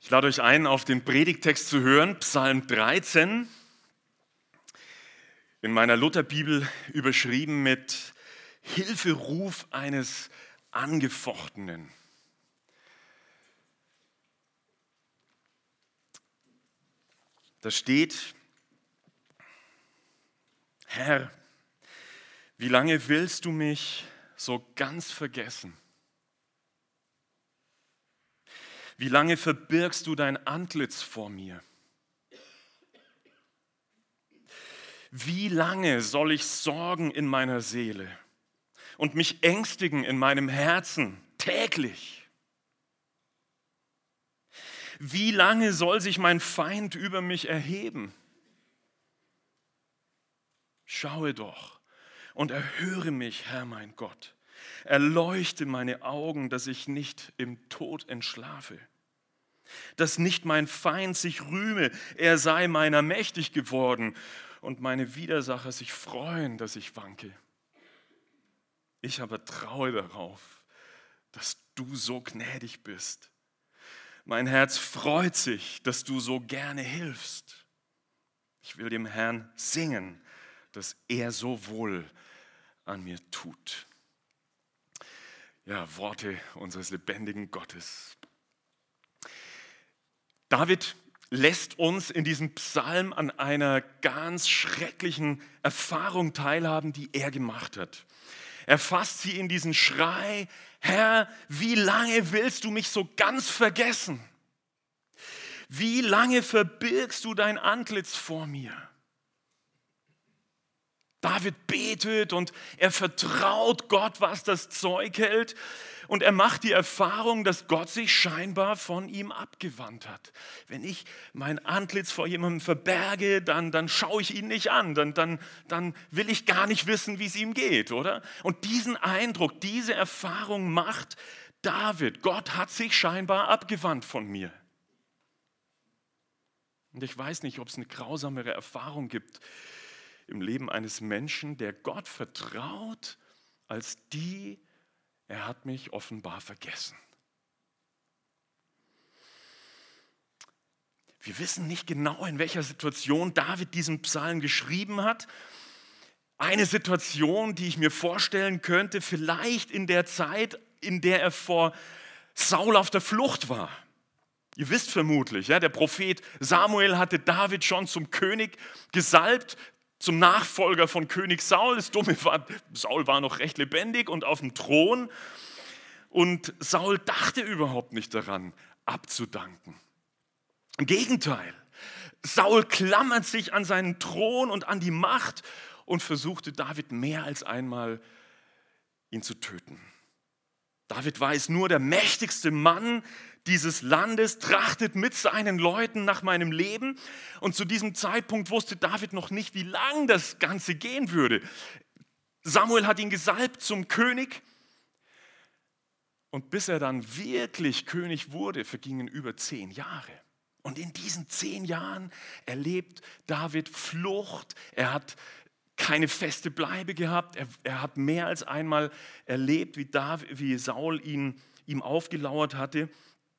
Ich lade euch ein, auf den Predigttext zu hören, Psalm 13, in meiner Lutherbibel überschrieben mit Hilferuf eines Angefochtenen. Da steht: Herr, wie lange willst du mich so ganz vergessen? Wie lange verbirgst du dein Antlitz vor mir? Wie lange soll ich sorgen in meiner Seele und mich ängstigen in meinem Herzen täglich? Wie lange soll sich mein Feind über mich erheben? Schaue doch und erhöre mich, Herr mein Gott. Erleuchte meine Augen, dass ich nicht im Tod entschlafe. Dass nicht mein Feind sich rühme, er sei meiner mächtig geworden und meine Widersacher sich freuen, dass ich wanke. Ich aber traue darauf, dass du so gnädig bist. Mein Herz freut sich, dass du so gerne hilfst. Ich will dem Herrn singen, dass er so wohl an mir tut. Ja, Worte unseres lebendigen Gottes. David lässt uns in diesem Psalm an einer ganz schrecklichen Erfahrung teilhaben, die er gemacht hat. Er fasst sie in diesen Schrei: Herr, wie lange willst du mich so ganz vergessen? Wie lange verbirgst du dein Antlitz vor mir? David betet und er vertraut Gott, was das Zeug hält. Und er macht die Erfahrung, dass Gott sich scheinbar von ihm abgewandt hat. Wenn ich mein Antlitz vor jemandem verberge, dann schaue ich ihn nicht an. Dann will ich gar nicht wissen, wie es ihm geht, oder? Und diesen Eindruck, diese Erfahrung macht David. Gott hat sich scheinbar abgewandt von mir. Und ich weiß nicht, ob es eine grausamere Erfahrung gibt im Leben eines Menschen, der Gott vertraut, als die: Er hat mich offenbar vergessen. Wir wissen nicht genau, in welcher Situation David diesen Psalm geschrieben hat. Eine Situation, die ich mir vorstellen könnte, vielleicht in der Zeit, in der er vor Saul auf der Flucht war. Ihr wisst vermutlich, ja, der Prophet Samuel hatte David schon zum König gesalbt, zum Nachfolger von König Saul. Das Dumme war, Saul war noch recht lebendig und auf dem Thron. Und Saul dachte überhaupt nicht daran, abzudanken. Im Gegenteil, Saul klammert sich an seinen Thron und an die Macht und versuchte David mehr als einmal, ihn zu töten. David war es nur der mächtigste Mann dieses Landes, trachtet mit seinen Leuten nach meinem Leben. Und zu diesem Zeitpunkt wusste David noch nicht, wie lang das Ganze gehen würde. Samuel hat ihn gesalbt zum König. Und bis er dann wirklich König wurde, vergingen über 10 Jahre. Und in diesen 10 Jahren erlebt David Flucht. Er hat keine feste Bleibe gehabt. Er hat mehr als einmal erlebt, wie Saul ihm aufgelauert hatte.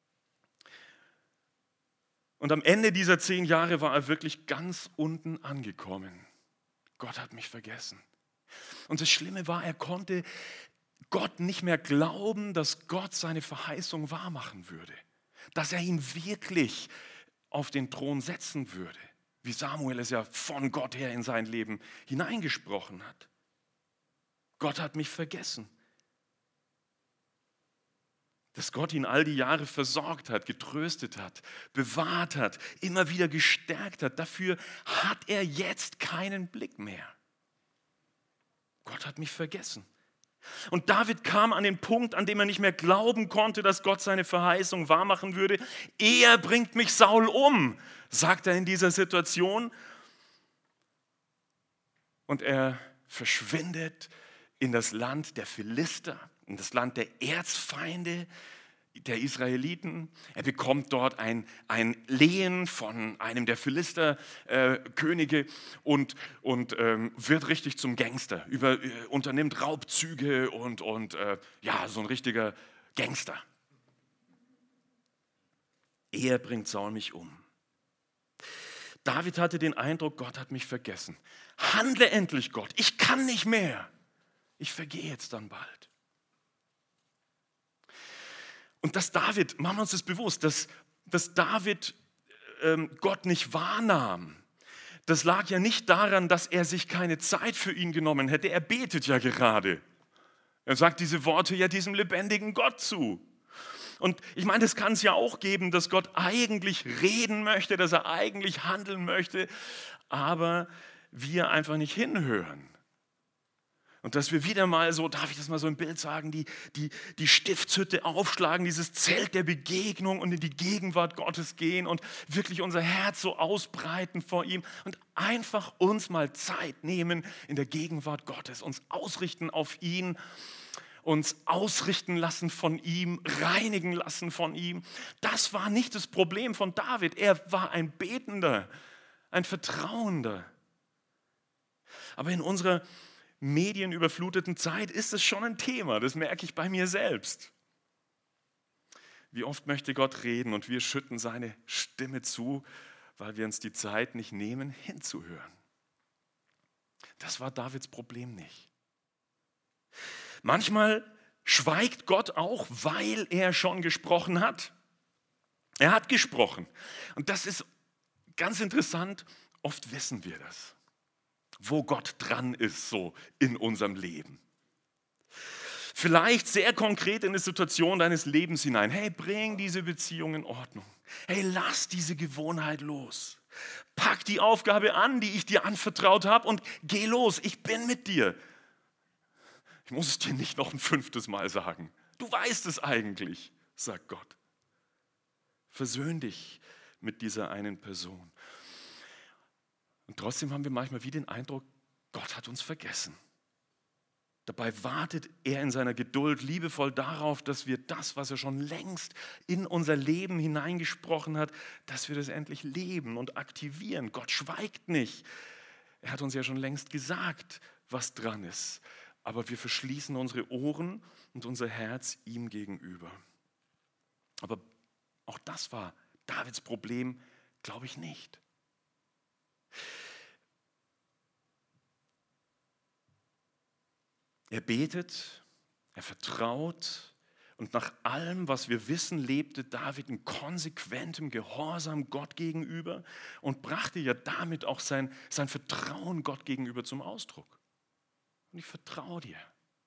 Und am Ende dieser 10 Jahre war er wirklich ganz unten angekommen. Gott hat mich vergessen. Und das Schlimme war, er konnte Gott nicht mehr glauben, dass Gott seine Verheißung wahrmachen würde. Dass er ihn wirklich auf den Thron setzen würde. Wie Samuel es ja von Gott her in sein Leben hineingesprochen hat. Gott hat mich vergessen. Dass Gott ihn all die Jahre versorgt hat, getröstet hat, bewahrt hat, immer wieder gestärkt hat. Dafür hat er jetzt keinen Blick mehr. Gott hat mich vergessen. Und David kam an den Punkt, an dem er nicht mehr glauben konnte, dass Gott seine Verheißung wahrmachen würde. Er bringt mich Saul um, sagt er in dieser Situation. Und er verschwindet in das Land der Philister, in das Land der Erzfeinde der Israeliten. Er bekommt dort ein Lehen von einem der Philister-Könige und wird richtig zum Gangster, unternimmt Raubzüge und so ein richtiger Gangster. Er bringt Saul mich um. David hatte den Eindruck, Gott hat mich vergessen. Handle endlich, Gott, ich kann nicht mehr. Ich vergehe jetzt dann bald. Und machen wir uns das bewusst, dass David Gott nicht wahrnahm, das lag ja nicht daran, dass er sich keine Zeit für ihn genommen hätte. Er betet ja gerade. Er sagt diese Worte ja diesem lebendigen Gott zu. Und ich meine, das kann es ja auch geben, dass Gott eigentlich reden möchte, dass er eigentlich handeln möchte, aber wir einfach nicht hinhören. Und dass wir wieder mal so, darf ich das mal so im Bild sagen, die Stiftshütte aufschlagen, dieses Zelt der Begegnung und in die Gegenwart Gottes gehen und wirklich unser Herz so ausbreiten vor ihm und einfach uns mal Zeit nehmen in der Gegenwart Gottes, uns ausrichten auf ihn, uns ausrichten lassen von ihm, reinigen lassen von ihm. Das war nicht das Problem von David. Er war ein Betender, ein Vertrauender. Aber in unserer medienüberfluteten Zeit ist es schon ein Thema, das merke ich bei mir selbst. Wie oft möchte Gott reden und wir schütten seine Stimme zu, weil wir uns die Zeit nicht nehmen, hinzuhören. Das war Davids Problem nicht. Manchmal schweigt Gott auch, weil er schon gesprochen hat. Er hat gesprochen. Und das ist ganz interessant, oft wissen wir das, wo Gott dran ist, so in unserem Leben. Vielleicht sehr konkret in eine Situation deines Lebens hinein. Hey, bring diese Beziehung in Ordnung. Hey, lass diese Gewohnheit los. Pack die Aufgabe an, die ich dir anvertraut habe und geh los. Ich bin mit dir. Ich muss es dir nicht noch ein 5. Mal sagen. Du weißt es eigentlich, sagt Gott. Versöhn dich mit dieser einen Person. Und trotzdem haben wir manchmal wie den Eindruck, Gott hat uns vergessen. Dabei wartet er in seiner Geduld liebevoll darauf, dass wir das, was er schon längst in unser Leben hineingesprochen hat, dass wir das endlich leben und aktivieren. Gott schweigt nicht. Er hat uns ja schon längst gesagt, was dran ist. Aber wir verschließen unsere Ohren und unser Herz ihm gegenüber. Aber auch das war Davids Problem, glaube ich nicht. Er betet, er vertraut und nach allem, was wir wissen, lebte David in konsequentem Gehorsam Gott gegenüber und brachte ja damit auch sein Vertrauen Gott gegenüber zum Ausdruck. Und ich vertraue dir.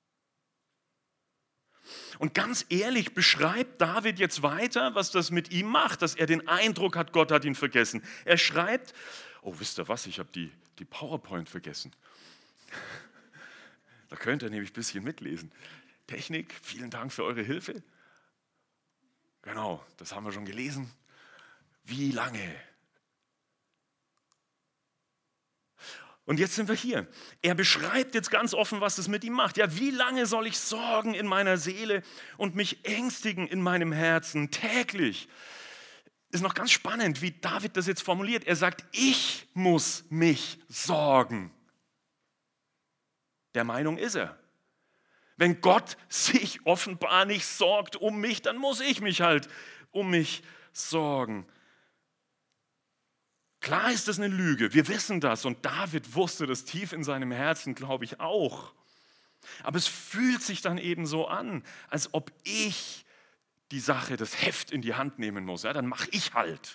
Und ganz ehrlich beschreibt David jetzt weiter, was das mit ihm macht, dass er den Eindruck hat, Gott hat ihn vergessen. Er schreibt, oh, wisst ihr was, ich habe die PowerPoint vergessen. Da könnt ihr nämlich ein bisschen mitlesen. Technik, vielen Dank für eure Hilfe. Genau, das haben wir schon gelesen. Wie lange? Und jetzt sind wir hier. Er beschreibt jetzt ganz offen, was das mit ihm macht. Ja, wie lange soll ich sorgen in meiner Seele und mich ängstigen in meinem Herzen täglich? Ist noch ganz spannend, wie David das jetzt formuliert. Er sagt, ich muss mich sorgen. Der Meinung ist er. Wenn Gott sich offenbar nicht sorgt um mich, dann muss ich mich halt um mich sorgen. Klar ist das eine Lüge, wir wissen das und David wusste das tief in seinem Herzen, glaube ich auch. Aber es fühlt sich dann eben so an, als ob ich die Sache, das Heft in die Hand nehmen muss. Ja, dann mache ich halt.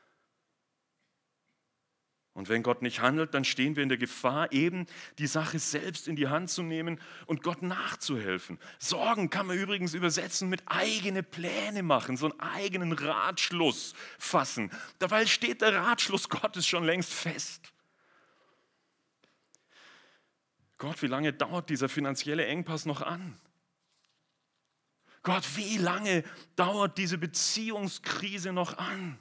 Und wenn Gott nicht handelt, dann stehen wir in der Gefahr, eben die Sache selbst in die Hand zu nehmen und Gott nachzuhelfen. Sorgen kann man übrigens übersetzen mit eigene Pläne machen, so einen eigenen Ratschluss fassen. Dabei steht der Ratschluss Gottes schon längst fest. Gott, wie lange dauert dieser finanzielle Engpass noch an? Gott, wie lange dauert diese Beziehungskrise noch an?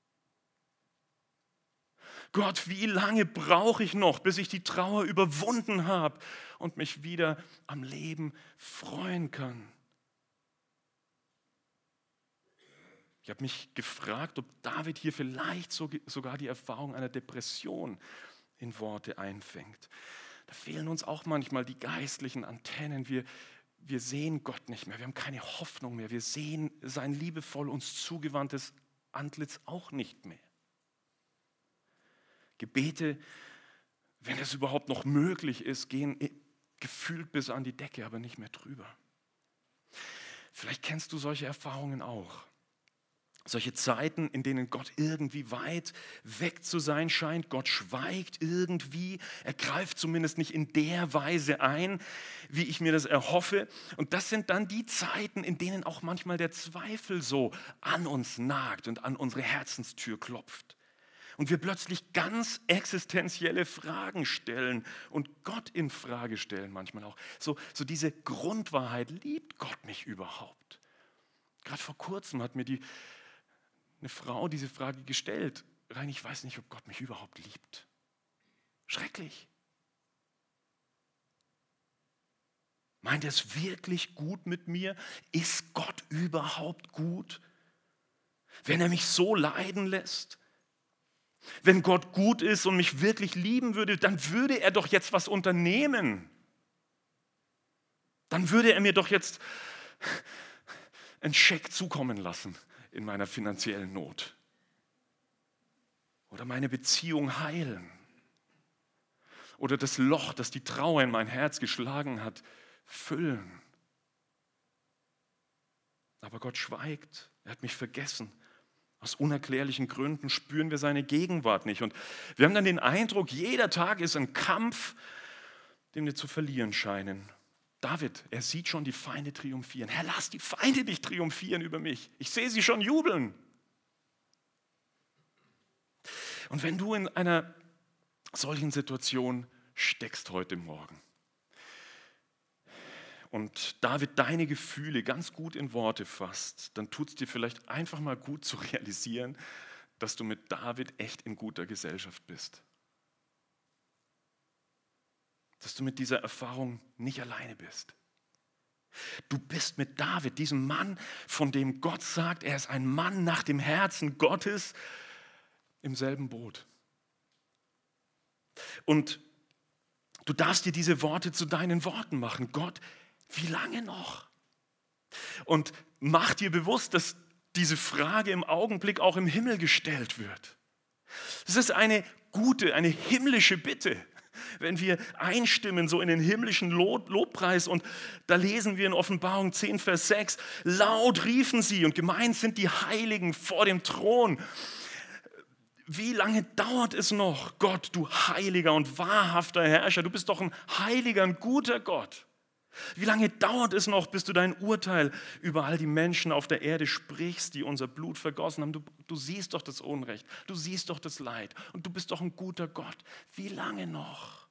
Gott, wie lange brauche ich noch, bis ich die Trauer überwunden habe und mich wieder am Leben freuen kann? Ich habe mich gefragt, ob David hier vielleicht sogar die Erfahrung einer Depression in Worte einfängt. Da fehlen uns auch manchmal die geistlichen Antennen. Wir sehen Gott nicht mehr, wir haben keine Hoffnung mehr. Wir sehen sein liebevoll uns zugewandtes Antlitz auch nicht mehr. Gebete, wenn es überhaupt noch möglich ist, gehen gefühlt bis an die Decke, aber nicht mehr drüber. Vielleicht kennst du solche Erfahrungen auch. Solche Zeiten, in denen Gott irgendwie weit weg zu sein scheint. Gott schweigt irgendwie. Er greift zumindest nicht in der Weise ein, wie ich mir das erhoffe. Und das sind dann die Zeiten, in denen auch manchmal der Zweifel so an uns nagt und an unsere Herzenstür klopft. Und wir plötzlich ganz existenzielle Fragen stellen und Gott in Frage stellen manchmal auch. So diese Grundwahrheit, liebt Gott mich überhaupt? Gerade vor kurzem hat mir eine Frau diese Frage gestellt. Rein, ich weiß nicht, ob Gott mich überhaupt liebt. Schrecklich. Meint er es wirklich gut mit mir? Ist Gott überhaupt gut? Wenn er mich so leiden lässt? Wenn Gott gut ist und mich wirklich lieben würde, dann würde er doch jetzt was unternehmen. Dann würde er mir doch jetzt einen Scheck zukommen lassen in meiner finanziellen Not. Oder meine Beziehung heilen. Oder das Loch, das die Trauer in mein Herz geschlagen hat, füllen. Aber Gott schweigt, er hat mich vergessen. Aus unerklärlichen Gründen spüren wir seine Gegenwart nicht. Und wir haben dann den Eindruck, jeder Tag ist ein Kampf, den wir zu verlieren scheinen. David, er sieht schon die Feinde triumphieren. Herr, lass die Feinde nicht triumphieren über mich. Ich sehe sie schon jubeln. Und wenn du in einer solchen Situation steckst heute Morgen und David deine Gefühle ganz gut in Worte fasst, dann tut es dir vielleicht einfach mal gut zu realisieren, dass du mit David echt in guter Gesellschaft bist. Dass du mit dieser Erfahrung nicht alleine bist. Du bist mit David, diesem Mann, von dem Gott sagt, er ist ein Mann nach dem Herzen Gottes, im selben Boot. Und du darfst dir diese Worte zu deinen Worten machen. Gott, wie lange noch? Und mach dir bewusst, dass diese Frage im Augenblick auch im Himmel gestellt wird. Das ist eine gute, eine himmlische Bitte. Wenn wir einstimmen so in den himmlischen Lobpreis und da lesen wir in Offenbarung 10, Vers 6, laut riefen sie und gemeint sind die Heiligen vor dem Thron. Wie lange dauert es noch, Gott, du heiliger und wahrhafter Herrscher, du bist doch ein heiliger, ein guter Gott. Wie lange dauert es noch, bis du dein Urteil über all die Menschen auf der Erde sprichst, die unser Blut vergossen haben? Du siehst doch das Unrecht, du siehst doch das Leid und du bist doch ein guter Gott. Wie lange noch?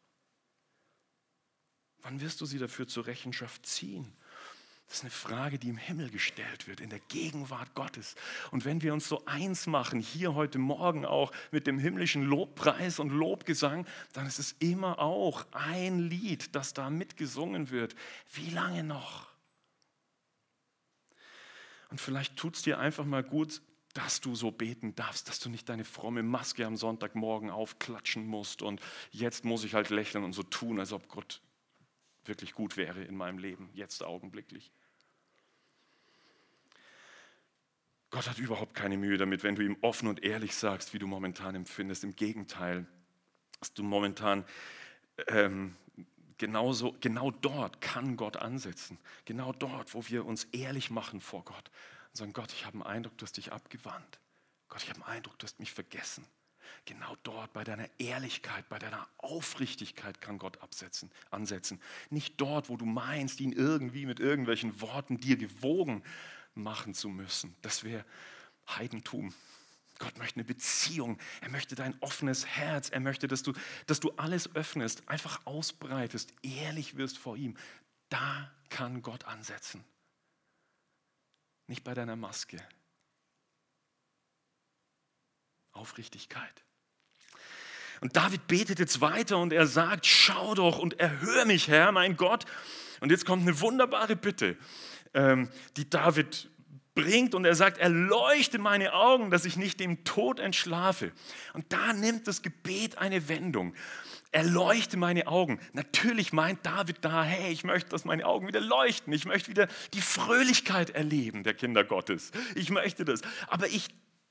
Wann wirst du sie dafür zur Rechenschaft ziehen? Das ist eine Frage, die im Himmel gestellt wird, in der Gegenwart Gottes. Und wenn wir uns so eins machen, hier heute Morgen auch mit dem himmlischen Lobpreis und Lobgesang, dann ist es immer auch ein Lied, das da mitgesungen wird. Wie lange noch? Und vielleicht tut es dir einfach mal gut, dass du so beten darfst, dass du nicht deine fromme Maske am Sonntagmorgen aufklatschen musst und jetzt muss ich halt lächeln und so tun, als ob Gott wirklich gut wäre in meinem Leben, jetzt augenblicklich. Gott hat überhaupt keine Mühe damit, wenn du ihm offen und ehrlich sagst, wie du momentan empfindest. Im Gegenteil, dass du momentan genau dort kann Gott ansetzen. Genau dort, wo wir uns ehrlich machen vor Gott und sagen, Gott, ich habe den Eindruck, du hast dich abgewandt. Gott, ich habe den Eindruck, du hast mich vergessen. Genau dort, bei deiner Ehrlichkeit, bei deiner Aufrichtigkeit kann Gott ansetzen. Nicht dort, wo du meinst, ihn irgendwie mit irgendwelchen Worten dir gewogen machen zu müssen. Das wäre Heidentum. Gott möchte eine Beziehung. Er möchte dein offenes Herz. Er möchte, dass du alles öffnest, einfach ausbreitest, ehrlich wirst vor ihm. Da kann Gott ansetzen. Nicht bei deiner Maske. Aufrichtigkeit. Und David betet jetzt weiter und er sagt, schau doch und erhöre mich, Herr, mein Gott. Und jetzt kommt eine wunderbare Bitte, die David bringt und er sagt, erleuchte meine Augen, dass ich nicht dem Tod entschlafe. Und da nimmt das Gebet eine Wendung. Erleuchte meine Augen. Natürlich meint David da, hey, ich möchte, dass meine Augen wieder leuchten. Ich möchte wieder die Fröhlichkeit erleben der Kinder Gottes. Ich möchte das. Aber ich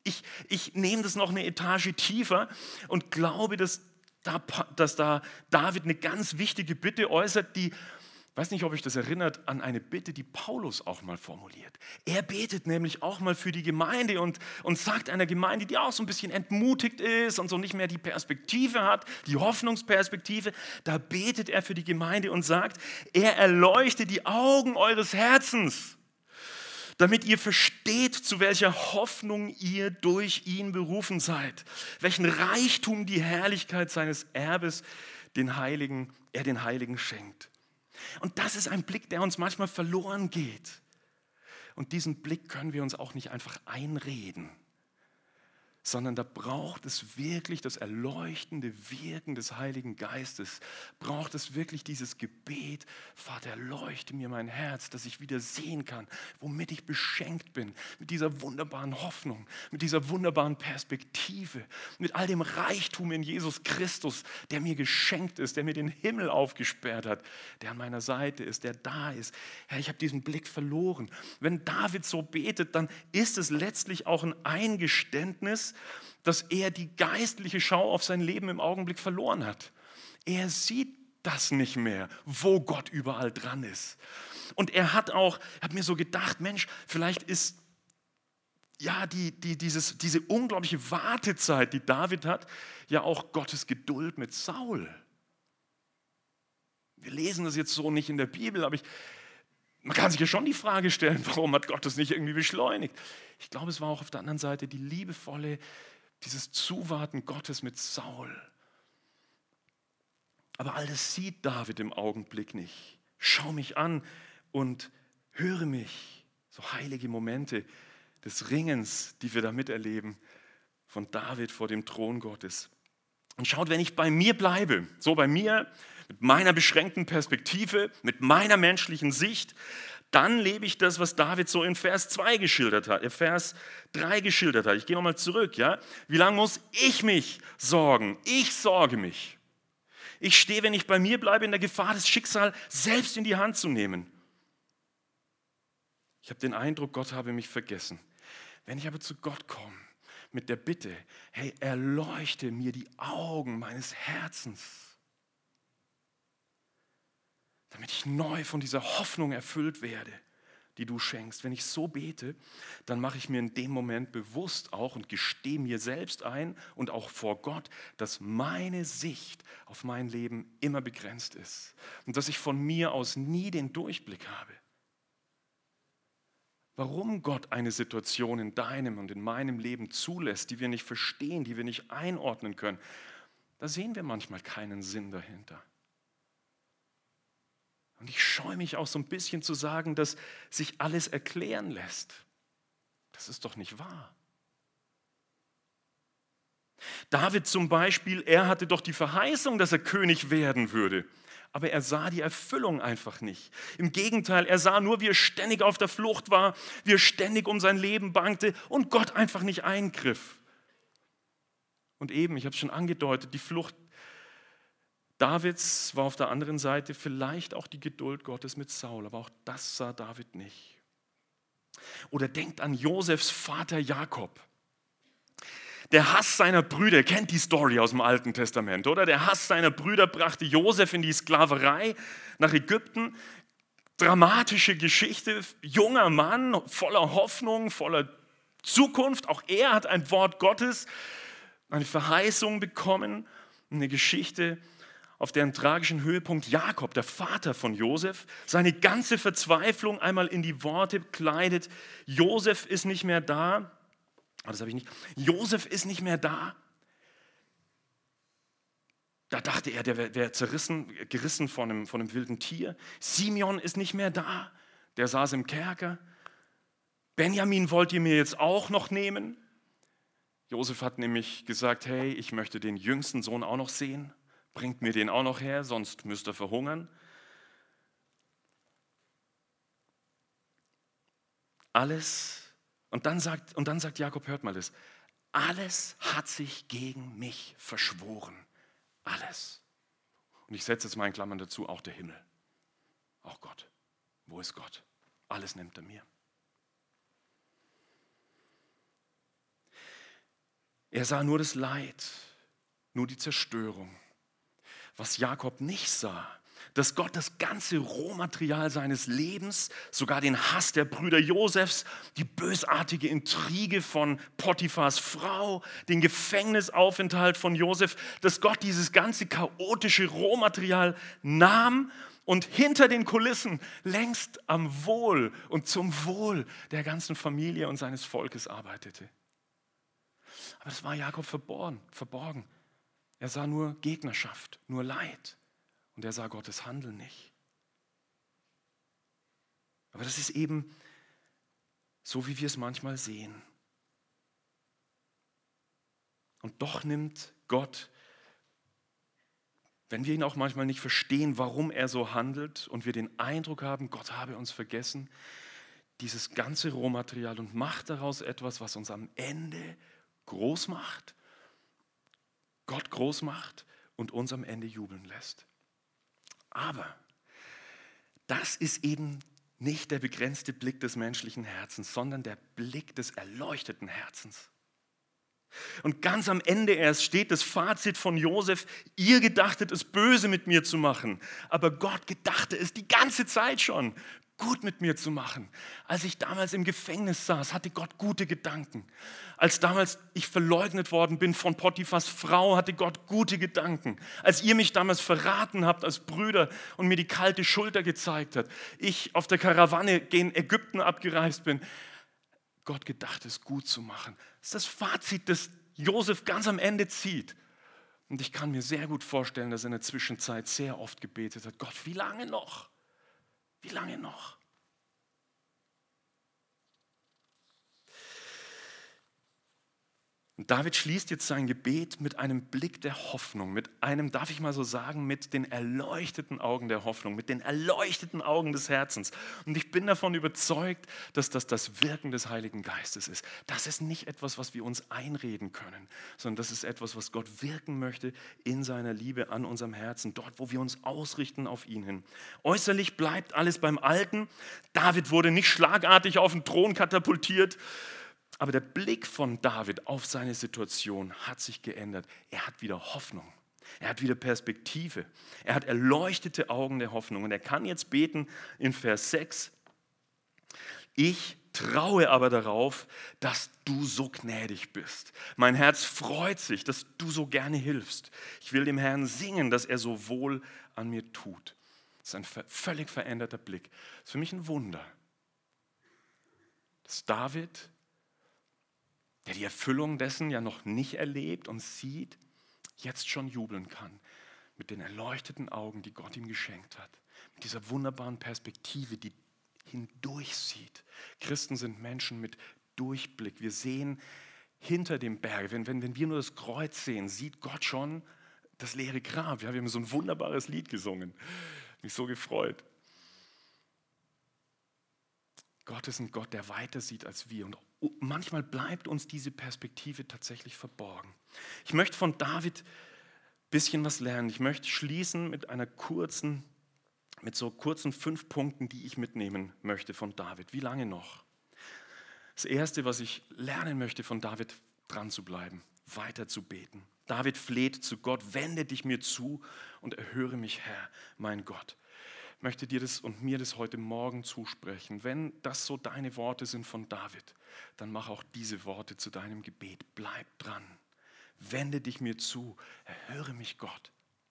Ich nehme das noch eine Etage tiefer und glaube, dass da David eine ganz wichtige Bitte äußert, die, ich weiß nicht, ob euch das erinnert, an eine Bitte, die Paulus auch mal formuliert. Er betet nämlich auch mal für die Gemeinde und sagt einer Gemeinde, die auch so ein bisschen entmutigt ist und so nicht mehr die Perspektive hat, die Hoffnungsperspektive, da betet er für die Gemeinde und sagt, er erleuchte die Augen eures Herzens, damit ihr versteht, zu welcher Hoffnung ihr durch ihn berufen seid, welchen Reichtum die Herrlichkeit seines Erbes den Heiligen schenkt. Und das ist ein Blick, der uns manchmal verloren geht. Und diesen Blick können wir uns auch nicht einfach einreden, sondern da braucht es wirklich das erleuchtende Wirken des Heiligen Geistes, braucht es wirklich dieses Gebet, Vater, erleuchte mir mein Herz, dass ich wieder sehen kann, womit ich beschenkt bin, mit dieser wunderbaren Hoffnung, mit dieser wunderbaren Perspektive, mit all dem Reichtum in Jesus Christus, der mir geschenkt ist, der mir den Himmel aufgesperrt hat, der an meiner Seite ist, der da ist. Herr, ich habe diesen Blick verloren. Wenn David so betet, dann ist es letztlich auch ein Eingeständnis, dass er die geistliche Schau auf sein Leben im Augenblick verloren hat. Er sieht das nicht mehr, wo Gott überall dran ist. Und er hat mir so gedacht, Mensch, vielleicht ist ja diese unglaubliche Wartezeit, die David hat, ja auch Gottes Geduld mit Saul. Wir lesen das jetzt so nicht in der Bibel, aber man kann sich ja schon die Frage stellen, warum hat Gott das nicht irgendwie beschleunigt? Ich glaube, es war auch auf der anderen Seite dieses Zuwarten Gottes mit Saul. Aber all das sieht David im Augenblick nicht. Schau mich an und höre mich. So heilige Momente des Ringens, die wir da miterleben, von David vor dem Thron Gottes. Und schaut, wenn ich bei mir bleibe, so bei mir, mit meiner beschränkten Perspektive, mit meiner menschlichen Sicht, dann lebe ich das, was David so in Vers 2 geschildert hat, Vers 3 geschildert hat. Ich gehe nochmal zurück. Ja? Wie lange muss ich mich sorgen? Ich sorge mich. Ich stehe, wenn ich bei mir bleibe, in der Gefahr, das Schicksal selbst in die Hand zu nehmen. Ich habe den Eindruck, Gott habe mich vergessen. Wenn ich aber zu Gott komme, mit der Bitte, hey, erleuchte mir die Augen meines Herzens, damit ich neu von dieser Hoffnung erfüllt werde, die du schenkst. Wenn ich so bete, dann mache ich mir in dem Moment bewusst auch und gestehe mir selbst ein und auch vor Gott, dass meine Sicht auf mein Leben immer begrenzt ist und dass ich von mir aus nie den Durchblick habe. Warum Gott eine Situation in deinem und in meinem Leben zulässt, die wir nicht verstehen, die wir nicht einordnen können, da sehen wir manchmal keinen Sinn dahinter. Und ich scheue mich auch so ein bisschen zu sagen, dass sich alles erklären lässt. Das ist doch nicht wahr. David zum Beispiel, er hatte doch die Verheißung, dass er König werden würde. Aber er sah die Erfüllung einfach nicht. Im Gegenteil, er sah nur, wie er ständig auf der Flucht war, wie er ständig um sein Leben bangte und Gott einfach nicht eingriff. Und eben, ich habe es schon angedeutet, die Flucht Davids war auf der anderen Seite vielleicht auch die Geduld Gottes mit Saul, aber auch das sah David nicht. Oder denkt an Josefs Vater Jakob. Der Hass seiner Brüder, kennt die Story aus dem Alten Testament, oder? Der Hass seiner Brüder brachte Josef in die Sklaverei nach Ägypten. Dramatische Geschichte, junger Mann, voller Hoffnung, voller Zukunft. Auch er hat ein Wort Gottes, eine Verheißung bekommen, eine Geschichte, auf deren tragischen Höhepunkt Jakob, der Vater von Josef, seine ganze Verzweiflung einmal in die Worte kleidet. Josef ist nicht mehr da. Das habe ich nicht. Josef ist nicht mehr Da dachte er, der wäre gerissen von einem wilden Tier. Simeon ist nicht mehr da. Der saß im Kerker. Benjamin wollt ihr mir jetzt auch noch nehmen? Josef hat nämlich gesagt, hey, ich möchte den jüngsten Sohn auch noch sehen. Bringt mir den auch noch her, sonst müsst ihr verhungern. Alles, und dann sagt Jakob, hört mal das, alles hat sich gegen mich verschworen. Alles. Und ich setze jetzt mal in Klammern dazu, auch der Himmel. Auch Gott. Wo ist Gott? Alles nimmt er mir. Er sah nur das Leid, nur die Zerstörung. Was Jakob nicht sah, dass Gott das ganze Rohmaterial seines Lebens, sogar den Hass der Brüder Josefs, die bösartige Intrige von Potiphars Frau, den Gefängnisaufenthalt von Josef, dass Gott dieses ganze chaotische Rohmaterial nahm und hinter den Kulissen längst am Wohl und zum Wohl der ganzen Familie und seines Volkes arbeitete. Aber das war Jakob verborgen. Er sah nur Gegnerschaft, nur Leid. Und er sah Gottes Handeln nicht. Aber das ist eben so, wie wir es manchmal sehen. Und doch nimmt Gott, wenn wir ihn auch manchmal nicht verstehen, warum er so handelt und wir den Eindruck haben, Gott habe uns vergessen, dieses ganze Rohmaterial und macht daraus etwas, was uns am Ende groß macht, Gott groß macht und uns am Ende jubeln lässt. Aber das ist eben nicht der begrenzte Blick des menschlichen Herzens, sondern der Blick des erleuchteten Herzens. Und ganz am Ende erst steht das Fazit von Josef: Ihr gedachtet es böse mit mir zu machen, aber Gott gedachte es die ganze Zeit schon, gut mit mir zu machen. Als ich damals im Gefängnis saß, hatte Gott gute Gedanken. Als damals ich verleugnet worden bin von Potiphars Frau, hatte Gott gute Gedanken. Als ihr mich damals verraten habt als Brüder und mir die kalte Schulter gezeigt habt, ich auf der Karawanne gen Ägypten abgereist bin, Gott gedacht es gut zu machen. Das ist das Fazit, das Josef ganz am Ende zieht. Und ich kann mir sehr gut vorstellen, dass er in der Zwischenzeit sehr oft gebetet hat: Gott, wie lange noch? Wie lange noch? Und David schließt jetzt sein Gebet mit einem Blick der Hoffnung, mit einem, darf ich mal so sagen, mit den erleuchteten Augen der Hoffnung, mit den erleuchteten Augen des Herzens. Und ich bin davon überzeugt, dass das Wirken des Heiligen Geistes ist. Das ist nicht etwas, was wir uns einreden können, sondern das ist etwas, was Gott wirken möchte in seiner Liebe an unserem Herzen, dort, wo wir uns ausrichten auf ihn hin. Äußerlich bleibt alles beim Alten. David wurde nicht schlagartig auf den Thron katapultiert. Aber der Blick von David auf seine Situation hat sich geändert. Er hat wieder Hoffnung. Er hat wieder Perspektive. Er hat erleuchtete Augen der Hoffnung. Und er kann jetzt beten in Vers 6. Ich traue aber darauf, dass du so gnädig bist. Mein Herz freut sich, dass du so gerne hilfst. Ich will dem Herrn singen, dass er so wohl an mir tut. Das ist ein völlig veränderter Blick. Das ist für mich ein Wunder, dass David, der die Erfüllung dessen ja noch nicht erlebt und sieht, jetzt schon jubeln kann mit den erleuchteten Augen, die Gott ihm geschenkt hat. Mit dieser wunderbaren Perspektive, die hindurchsieht. Christen sind Menschen mit Durchblick. Wir sehen hinter dem Berg, wenn wir nur das Kreuz sehen, sieht Gott schon das leere Grab. Ja, wir haben so ein wunderbares Lied gesungen. Mich so gefreut. Gott ist ein Gott, der weiter sieht als wir. Und manchmal bleibt uns diese Perspektive tatsächlich verborgen. Ich möchte von David ein bisschen was lernen. Ich möchte schließen mit so kurzen 5 Punkten, die ich mitnehmen möchte von David. Wie lange noch? Das Erste, was ich lernen möchte von David, dran zu bleiben, weiter zu beten. David fleht zu Gott: Wende dich mir zu und erhöre mich, Herr, mein Gott. Ich möchte dir das und mir das heute Morgen zusprechen. Wenn das so deine Worte sind von David, dann mach auch diese Worte zu deinem Gebet. Bleib dran. Wende dich mir zu. Erhöre mich, Gott.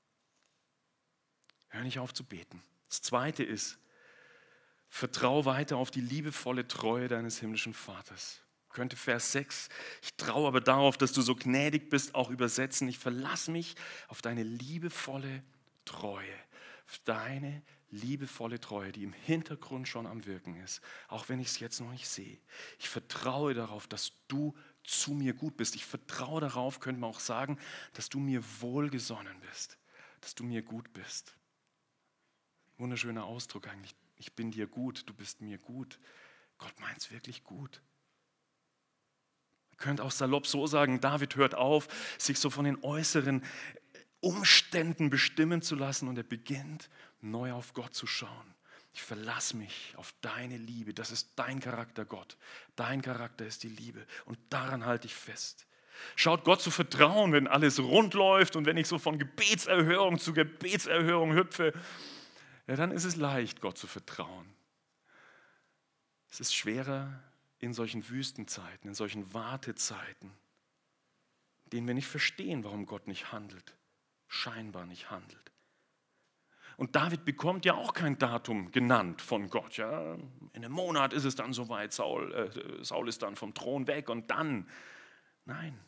Hör nicht auf zu beten. Das Zweite ist: Vertrau weiter auf die liebevolle Treue deines himmlischen Vaters. Könnte Vers 6, ich traue aber darauf, dass du so gnädig bist, auch übersetzen. Ich verlasse mich auf deine liebevolle Treue. Auf deine liebevolle Treue, die im Hintergrund schon am Wirken ist, auch wenn ich es jetzt noch nicht sehe. Ich vertraue darauf, dass du zu mir gut bist. Ich vertraue darauf, könnte man auch sagen, dass du mir wohlgesonnen bist, dass du mir gut bist. Wunderschöner Ausdruck eigentlich. Ich bin dir gut, du bist mir gut. Gott meint es wirklich gut. Ihr könnt auch salopp so sagen, David hört auf, sich so von den äußeren Umständen bestimmen zu lassen, und er beginnt neu auf Gott zu schauen. Ich verlasse mich auf deine Liebe. Das ist dein Charakter, Gott. Dein Charakter ist die Liebe und daran halte ich fest. Schaut Gott zu vertrauen, wenn alles rund läuft und wenn ich so von Gebetserhörung zu Gebetserhörung hüpfe, ja, dann ist es leicht, Gott zu vertrauen. Es ist schwerer in solchen Wüstenzeiten, in solchen Wartezeiten, in denen wir nicht verstehen, warum Gott nicht handelt, scheinbar nicht handelt. Und David bekommt ja auch kein Datum genannt von Gott. Ja? In einem Monat ist es dann soweit, Saul ist dann vom Thron weg und dann. Nein.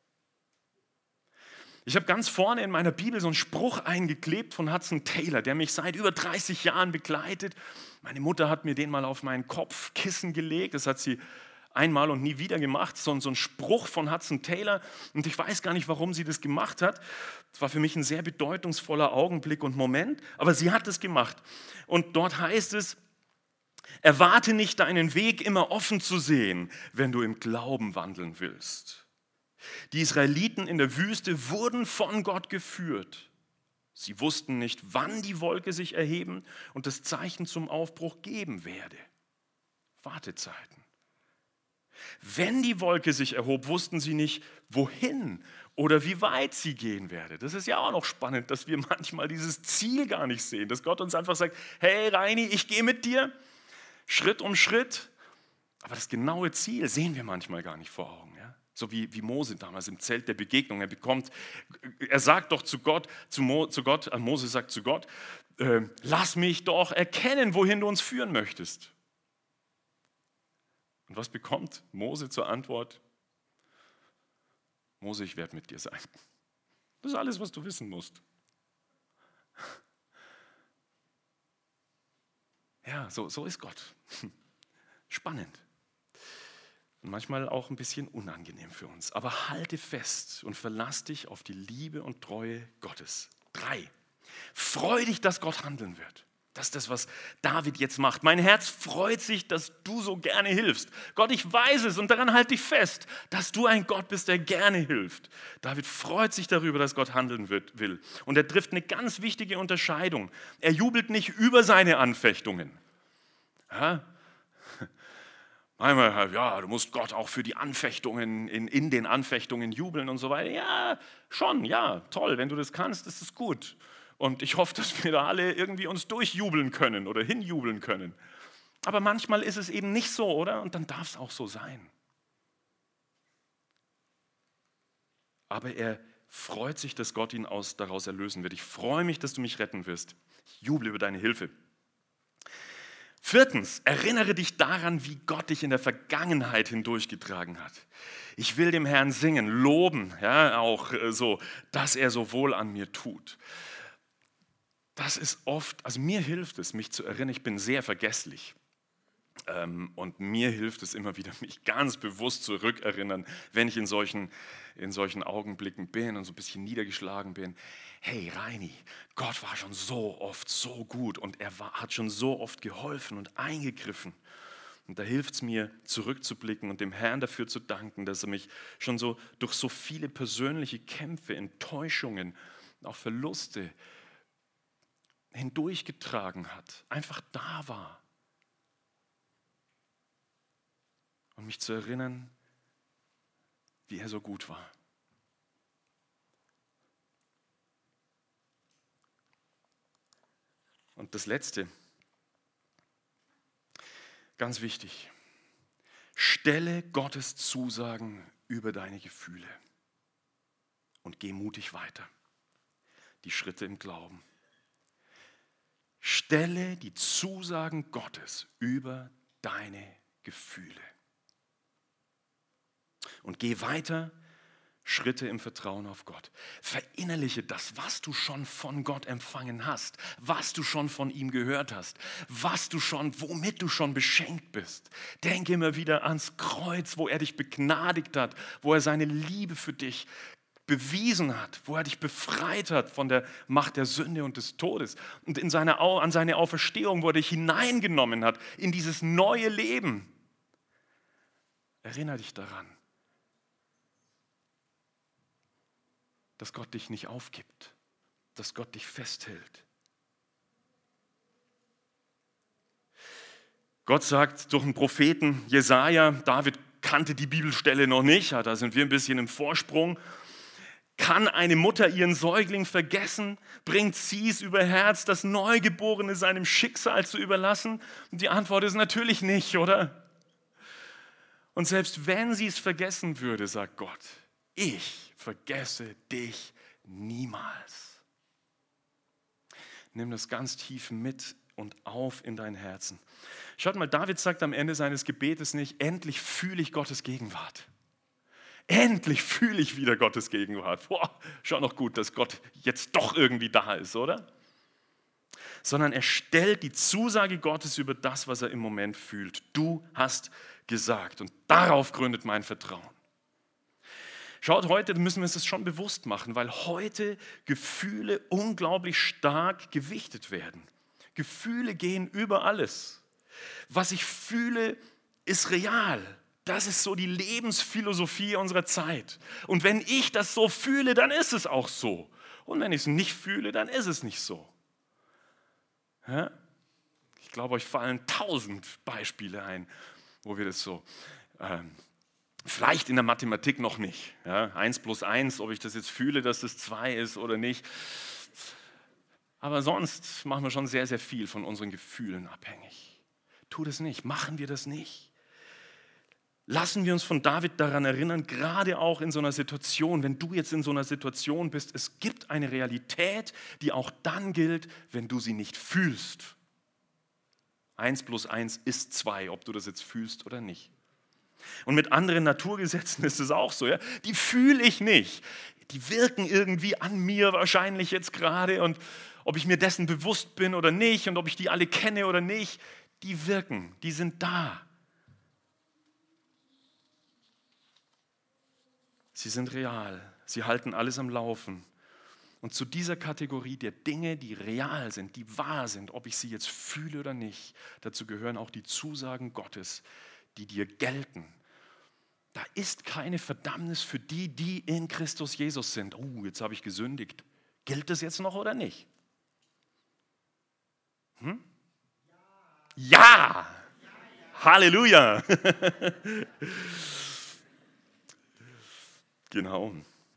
Ich habe ganz vorne in meiner Bibel so einen Spruch eingeklebt von Hudson Taylor, der mich seit über 30 Jahren begleitet. Meine Mutter hat mir den mal auf meinen Kopfkissen gelegt. Das hat sie einmal und nie wieder gemacht. So ein Spruch von Hudson Taylor. Und ich weiß gar nicht, warum sie das gemacht hat. Es war für mich ein sehr bedeutungsvoller Augenblick und Moment. Aber sie hat es gemacht. Und dort heißt es, erwarte nicht deinen Weg immer offen zu sehen, wenn du im Glauben wandeln willst. Die Israeliten in der Wüste wurden von Gott geführt. Sie wussten nicht, wann die Wolke sich erheben und das Zeichen zum Aufbruch geben werde. Wartezeiten. Wenn die Wolke sich erhob, wussten sie nicht, wohin oder wie weit sie gehen werde. Das ist ja auch noch spannend, dass wir manchmal dieses Ziel gar nicht sehen. Dass Gott uns einfach sagt, hey Reini, ich gehe mit dir, Schritt um Schritt. Aber das genaue Ziel sehen wir manchmal gar nicht vor Augen. Ja? So wie Mose damals im Zelt der Begegnung. Er sagt doch zu Gott, Mose sagt zu Gott, lass mich doch erkennen, wohin du uns führen möchtest. Und was bekommt Mose zur Antwort? Mose, ich werde mit dir sein. Das ist alles, was du wissen musst. Ja, so ist Gott. Spannend. Und manchmal auch ein bisschen unangenehm für uns. Aber halte fest und verlass dich auf die Liebe und Treue Gottes. 3. Freu dich, dass Gott handeln wird. Das ist das, was David jetzt macht. Mein Herz freut sich, dass du so gerne hilfst. Gott, ich weiß es und daran halte ich fest, dass du ein Gott bist, der gerne hilft. David freut sich darüber, dass Gott handeln will. Und er trifft eine ganz wichtige Unterscheidung. Er jubelt nicht über seine Anfechtungen. Ja? Einmal, ja, du musst Gott auch für die Anfechtungen, in den Anfechtungen jubeln und so weiter. Ja, schon, ja, toll, wenn du das kannst, ist es gut. Und ich hoffe, dass wir da alle irgendwie uns durchjubeln können oder hinjubeln können. Aber manchmal ist es eben nicht so, oder? Und dann darf es auch so sein. Aber er freut sich, dass Gott ihn daraus erlösen wird. Ich freue mich, dass du mich retten wirst. Ich juble über deine Hilfe. 4. Erinnere dich daran, wie Gott dich in der Vergangenheit hindurchgetragen hat. Ich will dem Herrn singen, loben, ja, auch so, dass er so wohl an mir tut. Das ist oft, also mir hilft es, mich zu erinnern, ich bin sehr vergesslich. Und mir hilft es immer wieder, mich ganz bewusst zurückerinnern, wenn ich in solchen Augenblicken bin und so ein bisschen niedergeschlagen bin. Hey Reini, Gott war schon so oft so gut und hat schon so oft geholfen und eingegriffen. Und da hilft es mir, zurückzublicken und dem Herrn dafür zu danken, dass er mich schon so durch so viele persönliche Kämpfe, Enttäuschungen, auch Verluste hindurchgetragen hat, einfach da war. Und mich zu erinnern, wie er so gut war. Und das Letzte, ganz wichtig, stelle Gottes Zusagen über deine Gefühle und geh mutig weiter. Die Schritte im Glauben. Stelle die Zusagen Gottes über deine Gefühle. Und geh weiter, Schritte im Vertrauen auf Gott. Verinnerliche das, was du schon von Gott empfangen hast, was du schon von ihm gehört hast, womit du schon beschenkt bist. Denke immer wieder ans Kreuz, wo er dich begnadigt hat, wo er seine Liebe für dich bewiesen hat, wo er dich befreit hat von der Macht der Sünde und des Todes und an seine Auferstehung, wo er dich hineingenommen hat in dieses neue Leben. Erinnere dich daran, dass Gott dich nicht aufgibt, dass Gott dich festhält. Gott sagt durch den Propheten Jesaja, David kannte die Bibelstelle noch nicht, ja, da sind wir ein bisschen im Vorsprung. Kann eine Mutter ihren Säugling vergessen? Bringt sie es über Herz, das Neugeborene seinem Schicksal zu überlassen? Und die Antwort ist natürlich nicht, oder? Und selbst wenn sie es vergessen würde, sagt Gott, ich vergesse dich niemals. Nimm das ganz tief mit und auf in dein Herzen. Schaut mal, David sagt am Ende seines Gebetes nicht, endlich fühle ich Gottes Gegenwart. Endlich fühle ich wieder Gottes Gegenwart. Boah, schon noch gut, dass Gott jetzt doch irgendwie da ist, oder? Sondern er stellt die Zusage Gottes über das, was er im Moment fühlt. Du hast gesagt und darauf gründet mein Vertrauen. Schaut, heute müssen wir uns das schon bewusst machen, weil heute Gefühle unglaublich stark gewichtet werden. Gefühle gehen über alles. Was ich fühle, ist real. Das ist so die Lebensphilosophie unserer Zeit. Und wenn ich das so fühle, dann ist es auch so. Und wenn ich es nicht fühle, dann ist es nicht so. Ja? Ich glaube, euch fallen 1000 Beispiele ein, wo wir das so, vielleicht in der Mathematik noch nicht. Ja? 1 plus 1, ob ich das jetzt fühle, dass das 2 ist oder nicht. Aber sonst machen wir schon sehr, sehr viel von unseren Gefühlen abhängig. Tu das nicht, machen wir das nicht. Lassen wir uns von David daran erinnern, gerade auch in so einer Situation, wenn du jetzt in so einer Situation bist, es gibt eine Realität, die auch dann gilt, wenn du sie nicht fühlst. 1 plus 1 ist 2, ob du das jetzt fühlst oder nicht. Und mit anderen Naturgesetzen ist es auch so. Ja? Die fühle ich nicht. Die wirken irgendwie an mir wahrscheinlich jetzt gerade. Und ob ich mir dessen bewusst bin oder nicht und ob ich die alle kenne oder nicht, die wirken, die sind da. Sie sind real, sie halten alles am Laufen. Und zu dieser Kategorie der Dinge, die real sind, die wahr sind, ob ich sie jetzt fühle oder nicht, dazu gehören auch die Zusagen Gottes, die dir gelten. Da ist keine Verdammnis für die, die in Christus Jesus sind. Oh, jetzt habe ich gesündigt. Gilt das jetzt noch oder nicht? Ja! Halleluja! Genau.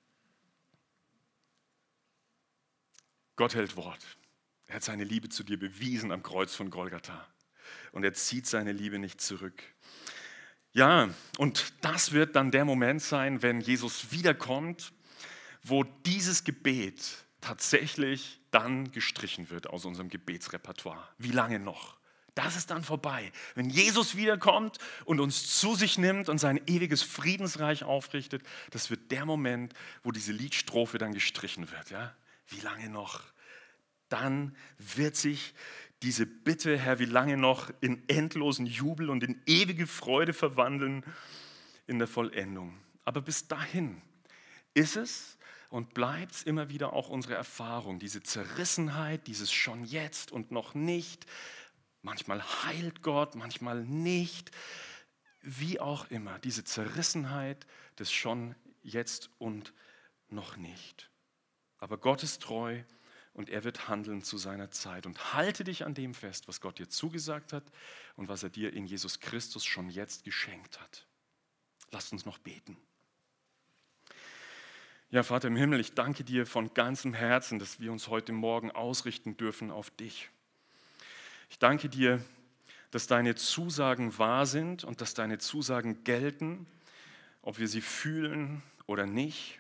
Gott hält Wort. Er hat seine Liebe zu dir bewiesen am Kreuz von Golgatha. Und er zieht seine Liebe nicht zurück. Ja, und das wird dann der Moment sein, wenn Jesus wiederkommt, wo dieses Gebet tatsächlich dann gestrichen wird aus unserem Gebetsrepertoire. Wie lange noch? Das ist dann vorbei. Wenn Jesus wiederkommt und uns zu sich nimmt und sein ewiges Friedensreich aufrichtet, das wird der Moment, wo diese Liedstrophe dann gestrichen wird. Ja? Wie lange noch? Dann wird sich diese Bitte, Herr, wie lange noch, in endlosen Jubel und in ewige Freude verwandeln in der Vollendung. Aber bis dahin ist es und bleibt es immer wieder auch unsere Erfahrung, diese Zerrissenheit, dieses schon jetzt und noch nicht. Manchmal heilt Gott, manchmal nicht. Wie auch immer, diese Zerrissenheit des schon jetzt und noch nicht. Aber Gott ist treu und er wird handeln zu seiner Zeit. Und halte dich an dem fest, was Gott dir zugesagt hat und was er dir in Jesus Christus schon jetzt geschenkt hat. Lasst uns noch beten. Ja, Vater im Himmel, ich danke dir von ganzem Herzen, dass wir uns heute Morgen ausrichten dürfen auf dich. Ich danke dir, dass deine Zusagen wahr sind und dass deine Zusagen gelten, ob wir sie fühlen oder nicht.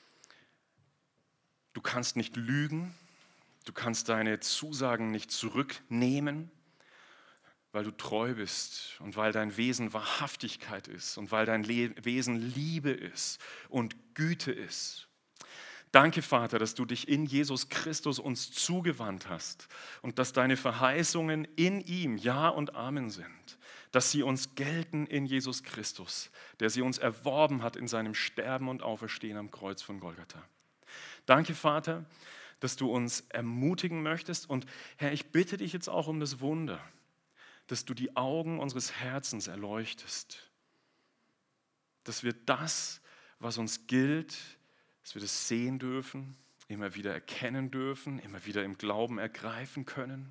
Du kannst nicht lügen, du kannst deine Zusagen nicht zurücknehmen, weil du treu bist und weil dein Wesen Wahrhaftigkeit ist und weil dein Wesen Liebe ist und Güte ist. Danke, Vater, dass du dich in Jesus Christus uns zugewandt hast und dass deine Verheißungen in ihm Ja und Amen sind, dass sie uns gelten in Jesus Christus, der sie uns erworben hat in seinem Sterben und Auferstehen am Kreuz von Golgatha. Danke, Vater, dass du uns ermutigen möchtest und Herr, ich bitte dich jetzt auch um das Wunder, dass du die Augen unseres Herzens erleuchtest, dass wir das, was uns gilt, dass wir das sehen dürfen, immer wieder erkennen dürfen, immer wieder im Glauben ergreifen können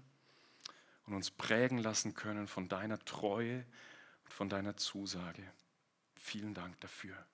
und uns prägen lassen können von deiner Treue und von deiner Zusage. Vielen Dank dafür.